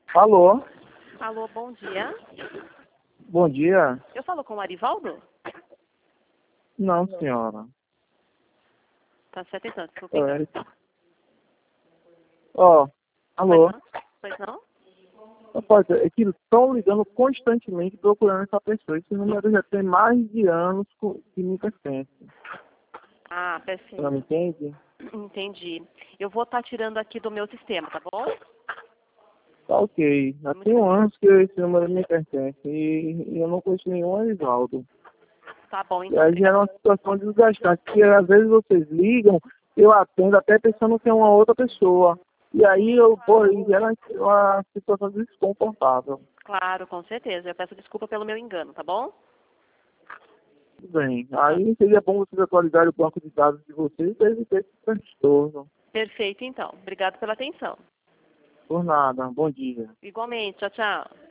Alô? Alô, bom dia. Bom dia? Eu falo com o Arivaldo? Não, senhora. Tá certo então, desculpa então. É. Ó, Pois alô? não? Pois não? Rapaz, é que estão ligando constantemente procurando essa pessoa. Esse número já tem mais de anos que me pertence. Ah, Ela me perfeito. entende? Entendi. Eu vou estar tirando aqui do meu sistema, tá bom? Tá ok. Já Muito tem bem. anos que esse número me pertence. E eu não conheço nenhum Arivaldo. Tá bom, E então. aí gera Obrigada. uma situação desgastante, porque às vezes vocês ligam, eu atendo até pensando que é uma outra pessoa. E aí Sim, eu, pô, claro. aí gera uma situação desconfortável. Claro, com certeza. Eu peço desculpa pelo meu engano, tá bom? Tudo bem. Tá. Aí seria bom vocês atualizarem o banco de dados de vocês para evitar esse transtorno. Perfeito, então. Obrigado pela atenção. Por nada. Bom dia. Igualmente. Tchau, tchau.